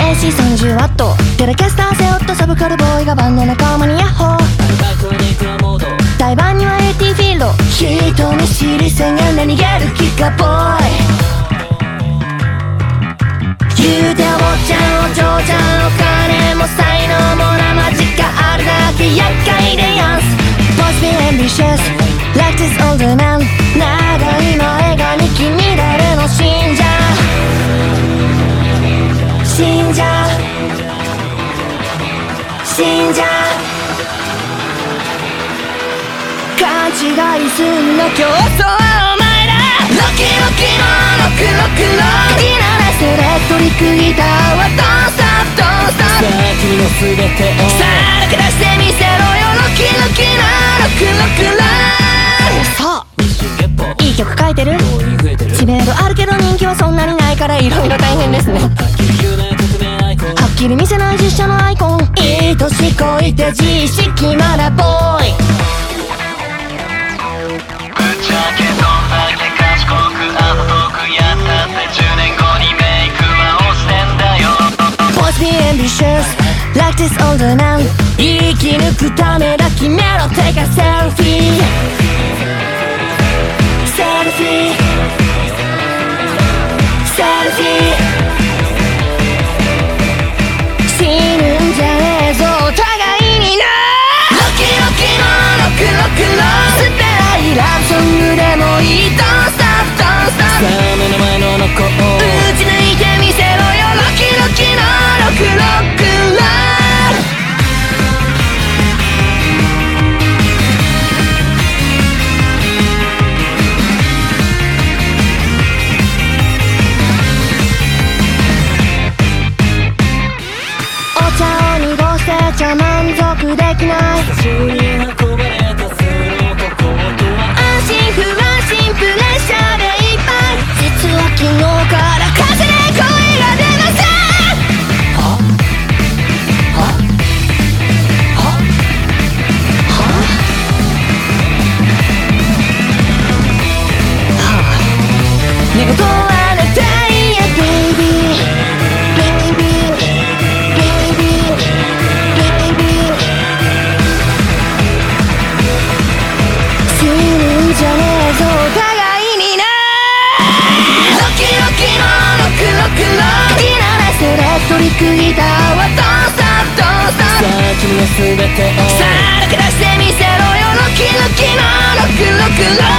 AC 30ワットテレキャスター背負ったサブカルボーイがバンド仲間にヤッホー。台盤には AT フィールド人見知りせが何げるキカボーイ。言うてお坊ちゃんお嬢ちゃんお金も才能も生地があるだけ厄介でやんす。 Must be ambitious like this older man。 長い前髪君誰の信者信者信者。勘違いすんな競争はお前だ。ロキロキのロクロクロッキならエレクトリックギターはドンストップドンストップ。さあ君の全てをさあ抜け出してみせろよ。ロキロキのロクロクロー。そういい曲書いてる。知名度あるけど人気はそんなにないからいろいろ大変ですね。はっきり見せない実写のアイコン。いい年こいて自意識まだボーイ。 ぶっちゃけどんだけ賢くあざとくやったって10年後にメイクは落ちてんだよ。 Must be ambitious like this older man。 生き抜くためだ決めろ Take a selfie selfie selfie。 死ぬんじゃねえぞお互いにな。ロキロキのロクロクロー。スペライラブソングでもいい。ドンストップドンストップ。 さあ目の前のノコを打ち抜いてみせろよ。ロキロキのロクロクロー。お茶を濁してちゃ満足できない。 久しぶりに運ばれた数の男とは安心不安心プレッシャーでいっぱい。実は昨日から風で声が出ません。はははは寝言は寝たいやベイビーベイビーベイビーベイビー。死ぬんじゃねえぞお互いにな。ロキロキのロクロクロー。好きならエレクトリックギターはドンストップドンストップ。 さあ君の全てをさあ抜け出してみせろよ。ロキロキのロクロクロー。